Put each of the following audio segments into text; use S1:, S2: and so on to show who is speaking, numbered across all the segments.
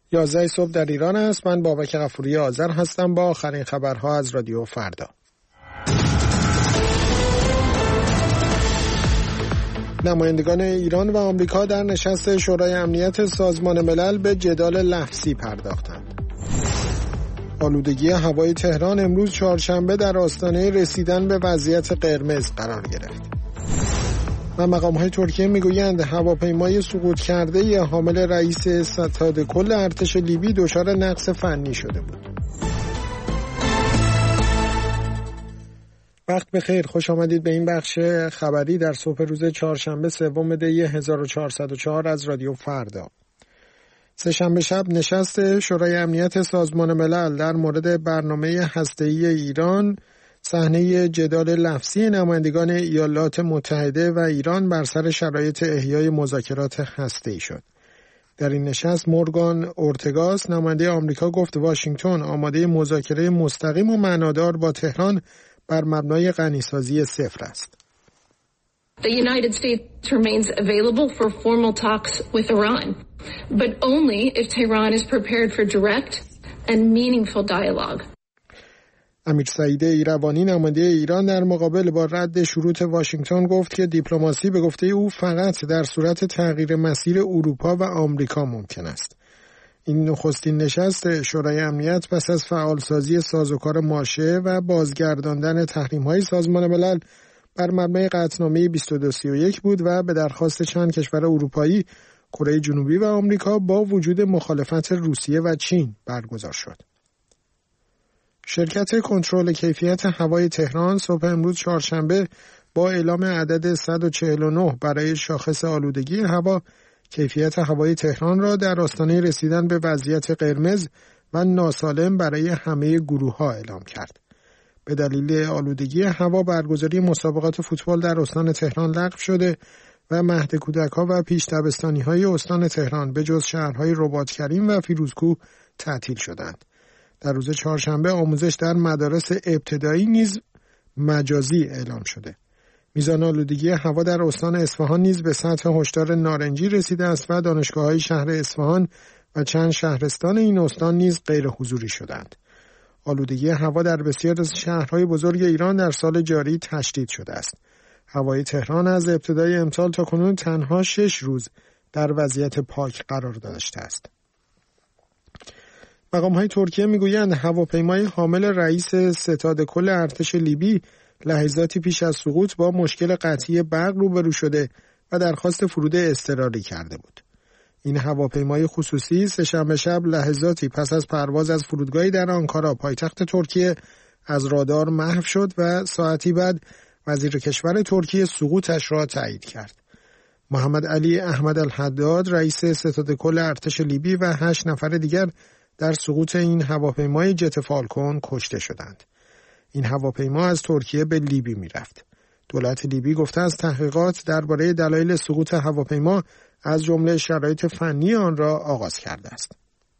S1: 11 صبح در ایران است. من بابک غفوری آذر هستم با آخرین خبرها از رادیو فردا. نمایندگان ایران و آمریکا در نشست شورای امنیت سازمان ملل به جدال لفظی پرداختند. آلودگی هوای تهران امروز چهارشنبه در آستانه رسیدن به وضعیت قرمز قرار گرفت. و مقام‌های ترکیه میگویند هواپیمای سقوط کرده حامل رئیس ستاد کل ارتش لیبی دچار نقص فنی شده بود. وقت بخیر، خوش آمدید به این بخش خبری در صبح روز چهارشنبه سوم دی 1404 از رادیو فردا. سه‌شنبه شب نشست شورای امنیت سازمان ملل در مورد برنامه هسته‌ای ایران صحنه جدال لفظی نمایندگان ایالات متحده و ایران بر سر شرایط احیای مذاکرات هسته‌ای شد. در این نشست مورگان اورتگاس نماینده آمریکا گفت واشنگتن آماده مذاکره مستقیم و معنادار با تهران بر مبنای غنیسازی صفر است.
S2: The United States remains available for formal talks with Iran, but only if Tehran is prepared for direct and meaningful dialogue.
S1: امیر سعید ایروانی نماینده ایران در مقابل با رد شروط واشنگتن گفت که دیپلماسی به گفته او فقط در صورت تغییر مسیر اروپا و آمریکا ممکن است. این نخستین نشست شورای امنیت پس از فعالسازی سازوکار ماشه و بازگرداندن تحریم‌های سازمان ملل بر مبنای قطعنامه 2231 بود و به درخواست چند کشور اروپایی، کره جنوبی و آمریکا با وجود مخالفت روسیه و چین برگزار شد. شرکت کنترل کیفیت هوای تهران صبح امروز چهارشنبه با اعلام عدد 149 برای شاخص آلودگی هوا، کیفیت هوای تهران را در آستانه رسیدن به وضعیت قرمز و ناسالم برای همه گروه‌ها اعلام کرد. به دلیل آلودگی هوا برگزاری مسابقات فوتبال در استان تهران لغو شده و مهد کودک‌ها و پیش دبستانی‌های استان تهران به جز شهرهای رباط‌کریم و فیروزکوه تعطیل شدند. در روز چهارشنبه آموزش در مدارس ابتدایی نیز مجازی اعلام شده. میزان آلودگی هوا در استان اصفهان نیز به سطح هشدار نارنجی رسیده است و دانشگاه‌های شهر اصفهان و چند شهرستان این استان نیز غیر حضوری شدند. آلودگی هوا در بسیاری از شهرهای بزرگ ایران در سال جاری تشدید شده است. هوای تهران از ابتدای امسال تا کنون تنها 6 روز در وضعیت پاک قرار داشته است. مقام‌های ترکیه میگویند هواپیمای حامل رئیس ستاد کل ارتش لیبی لحظاتی پیش از سقوط با مشکل قطعی برق روبرو شده و درخواست فرود اضطراری کرده بود. این هواپیمای خصوصی سه‌شنبه شب لحظاتی پس از پرواز از فرودگاهی در آنکارا پایتخت ترکیه از رادار محو شد و ساعتی بعد وزیر کشور ترکیه سقوطش را تایید کرد. محمد علی احمد الحداد رئیس ستاد کل ارتش لیبی و 8 نفر دیگر در سقوط این هواپیمای جت فالکون کشته شدند. این هواپیما از ترکیه به لیبی می‌رفت. دولت لیبی گفته است تحقیقات درباره دلایل سقوط هواپیما از جمله شرایط فنی آن را آغاز کرده است.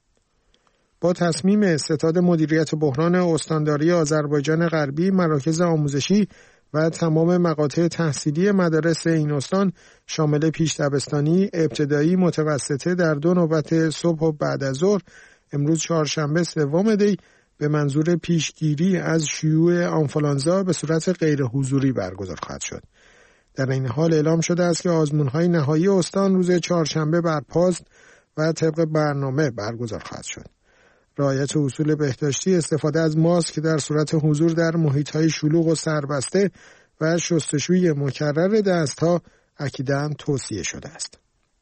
S1: با تصمیم ستاد مدیریت بحران استانداری آذربایجان غربی، مراکز آموزشی و تمام مقاطع تحصیلی مدارس این استان شامل پیش دبستانی، ابتدایی، متوسطه در 2 نوبت صبح و بعد از ظهر امروز چهارشنبه سوم دی به منظور پیشگیری از شیوع آنفولانزا به صورت غیر حضوری برگزار خواهد شد. در این حال اعلام شده است که آزمون‌های نهایی استان روز چهارشنبه برپاست و طبق برنامه برگزار خواهد شد. رعایت اصول بهداشتی، استفاده از ماسک در صورت حضور در محیط‌های شلوغ و سربسته و شستشوی مکرر دست‌ها اکیداً توصیه شده است.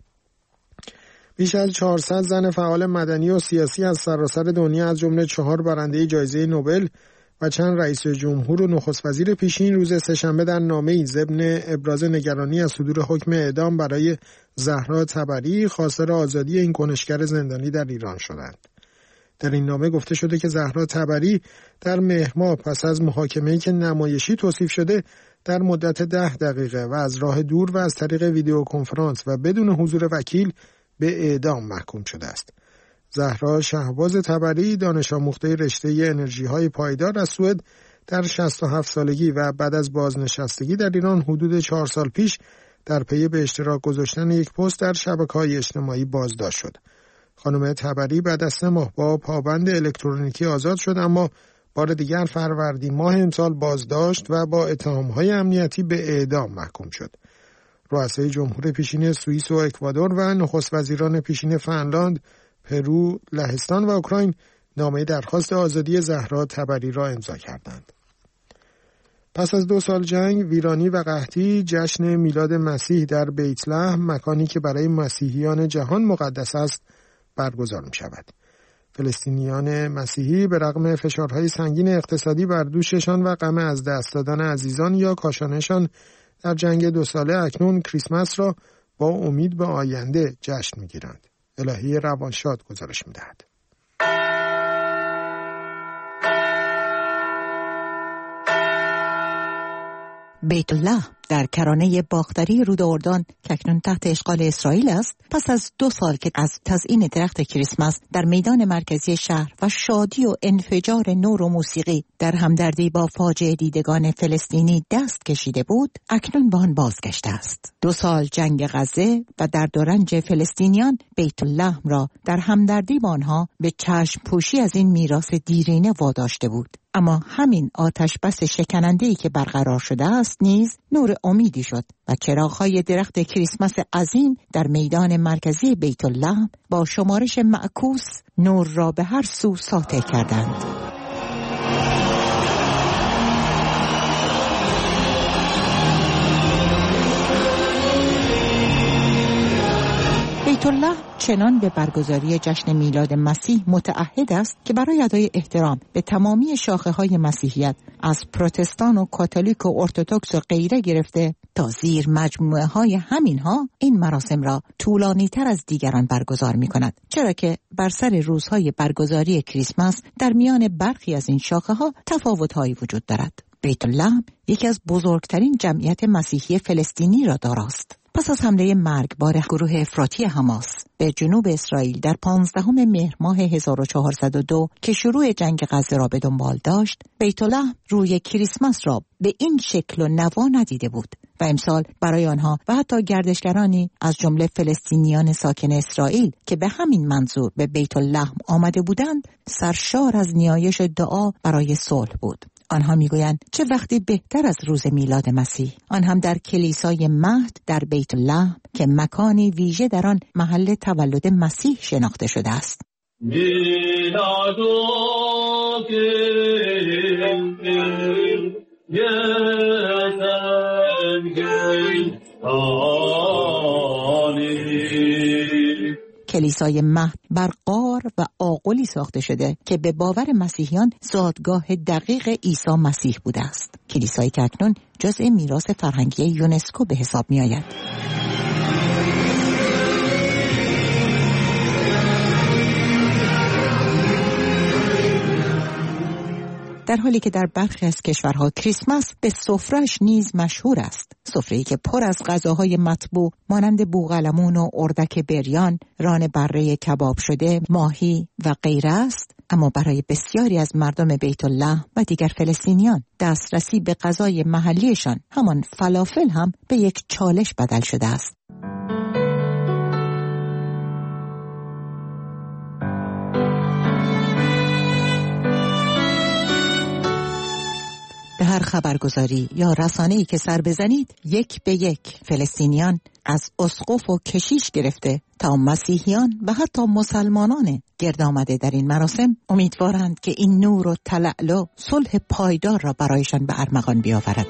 S1: بیش از 400 زن فعال مدنی و سیاسی از سراسر دنیا از جمله 4 برنده جایزه نوبل و چند رئیس جمهور و نخست وزیر پیشین روز سه‌شنبه در نامه‌ای ضمن ابراز نگرانی از صدور حکم اعدام برای زهرا تبری خواستار آزادی این کنشگر زندانی در ایران شدند. در این نامه گفته شده که زهرا تبری در مهر ماه پس از محاکمه‌ای که نمایشی توصیف شده در مدت 10 دقیقه و از راه دور و از طریق ویدیو کنفرانس و بدون حضور وکیل به اعدام محکوم شده است. زهرا شهباز تبری دانش آموخته رشته انرژی‌های پایدار از سوئد در 67 سالگی و بعد از بازنشستگی در ایران حدود 4 سال پیش در پی به اشتراک گذاشتن یک پست در شبکه‌های اجتماعی بازداشت شد. خانم تبری بعد از 3 ماه با پابند الکترونیکی آزاد شد، اما بار دیگر فروردین ماه امسال بازداشت و با اتهام‌های امنیتی به اعدام محکوم شد. رؤسای جمهور پیشین سوئیس و اکوادور و نخست وزیران پیشین فنلاند، پرو، لهستان و اوکراین نامه درخواست آزادی زهرا تبری را امضا کردند. پس از 2 سال جنگ، ویرانی و قحطی، جشن میلاد مسیح در بیت لحم، مکانی که برای مسیحیان جهان مقدس است، برگزار می شود. فلسطینیان مسیحی به رغم فشارهای سنگین اقتصادی بر دوششان و غم از دست دادن عزیزان یا کاشانشان در جنگ 2 ساله اکنون کریسمس را با امید به آینده جشن می گیرند. الهی روانشاد گزارش می دهد.
S3: بیت الله در کرانه باختری رود اردن که اکنون تحت اشغال اسرائیل است، پس از 2 سال که از تزیین درخت کریسمس در میدان مرکزی شهر و شادی و انفجار نور و موسیقی در همدردی با فاجعه دیدگان فلسطینی دست کشیده بود، اکنون به آن بازگشته است. 2 سال جنگ غزه و درد و رنج فلسطینیان بیت الله را در همدردی با آنها به چشم پوشی از این میراث دیرینه واداشته بود. اما همین آتش بس شکننده‌ای که برقرار شده است نیز نور امیدی شد و چراغ‌های درخت کریسمس عظیم در میدان مرکزی بیت الله با شمارش معکوس نور را به هر سو ساطع کردند. بیت الله چنان به برگزاری جشن میلاد مسیح متعهد است که برای ادای احترام به تمامی شاخه‌های مسیحیت از پروتستان و کاتولیک و ارتدوکس و غیره گرفته تا زیر مجموعه‌های همینها این مراسم را طولانی‌تر از دیگران برگزار می‌کند، چرا که بر سر روزهای برگزاری کریسمس در میان برخی از این شاخه‌ها تفاوت‌هایی وجود دارد. بیت الله یکی از بزرگترین جمعیت مسیحی فلسطینی را دارست. پس از حمله مرگبار گروه افراطی حماس به جنوب اسرائیل در 15 مهر ماه 1402 که شروع جنگ غزه را به دنبال داشت، بیت الله روی کریسمس را به این شکل و نوا ندیده بود و امسال برای آنها و حتی گردشگرانی از جمله فلسطینیان ساکن اسرائیل که به همین منظور به بیت الله آمده بودند، سرشار از نیایش و دعا برای صلح بود. آنها میگویند چه وقتی بهتر از روز میلاد مسیح، آن هم در کلیسای مهد در بیت الله که مکانی ویژه در آن محل تولد مسیح شناخته شده است. کلیسای مهد بر غار و آغلی ساخته شده که به باور مسیحیان زادگاه دقیق عیسی مسیح بوده است. کلیسایی که اکنون جزء میراث فرهنگی یونسکو به حساب می آید. در حالی که در برخی از کشورها کریسمس به سفره‌اش نیز مشهور است، سفره‌ای که پر از غذاهای مطبوع مانند بوقلمون و اردک بریان، ران بره کباب شده، ماهی و غیره است، اما برای بسیاری از مردم بیت الله و دیگر فلسطینیان دسترسی به غذای محلیشان، همان فلافل، هم به یک چالش بدل شده است. به هر خبرگزاری یا رسانه‌ای که سر بزنید، یک به یک فلسطینیان از اسقف و کشیش گرفته تا مسیحیان و حتی مسلمانان گرد آمده در این مراسم امیدوارند که این نور و تلألؤ صلح پایدار را برایشان به ارمغان بیاورد.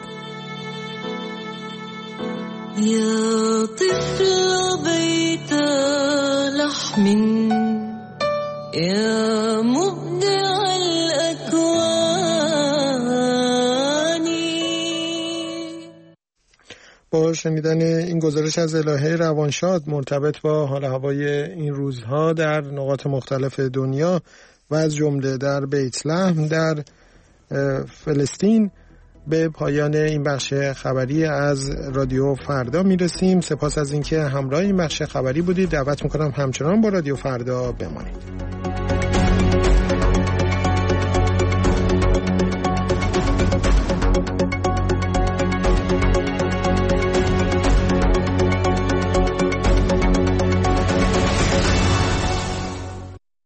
S4: یا طفل بیت لحم یا مبدع الاکوان.
S1: با شنیدن این گزارش از الهه روانشاد مرتبط با حال هوای این روزها در نقاط مختلف دنیا و از جمله در بیت لحم در فلسطین، به پایان این بخش خبری از رادیو فردا میرسیم. سپاس از اینکه همراه این بخش خبری بودید. دعوت میکنم همچنان با رادیو فردا بمانید.